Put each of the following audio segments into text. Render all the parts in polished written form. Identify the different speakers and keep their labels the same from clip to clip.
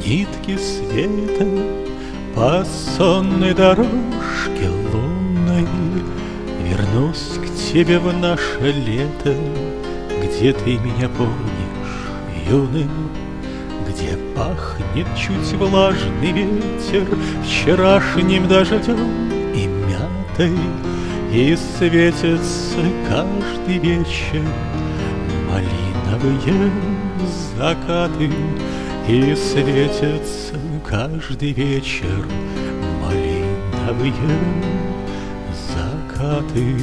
Speaker 1: нитки света по сонной дорожке лунной вернусь к тебе в наше лето, где ты меня помнишь юным, где пахнет чуть влажный ветер вчерашним дождем и мятой, и светятся каждый вечер малиновые закаты, и светятся каждый вечер малиновые закаты.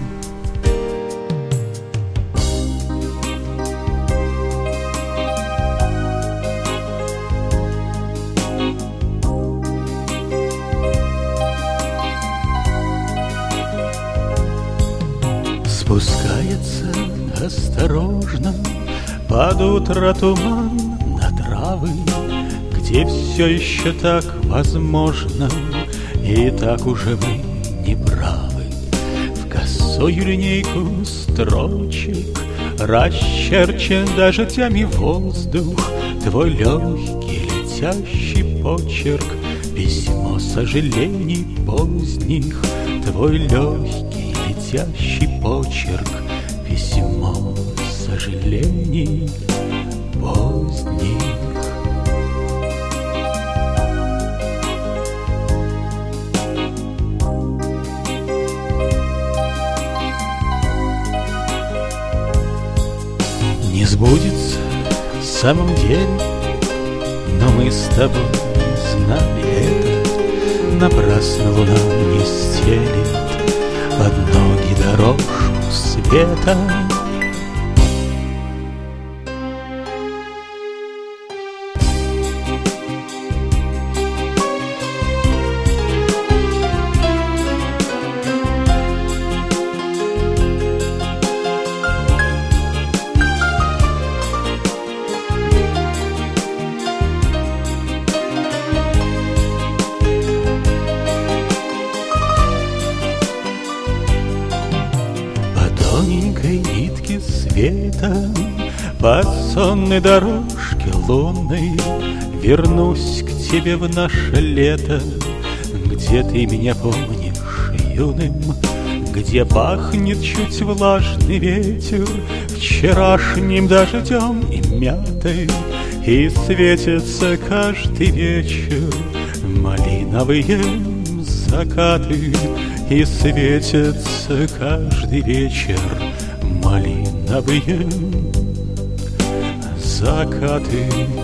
Speaker 1: Спускается осторожно под утро туман на травы, где все еще так возможно, и так уже мы не правы. В косую линейку строчек расчерчен дождями воздух, твой легкий летящий почерк, письмо сожалений поздних, твой легкий летящий почерк, письмо сожалений поздних. Не сбудется в самом деле, но мы с тобой знали это. Напрасно луна не стелит под ноги дорожку света. Тоненькой нитки света по сонной дорожке лунной вернусь к тебе в наше лето, где ты меня помнишь юным, где пахнет чуть влажный ветер вчерашним дождем и мятой, и светятся каждый вечер малиновые закаты, и светятся каждый вечер малиновые закаты.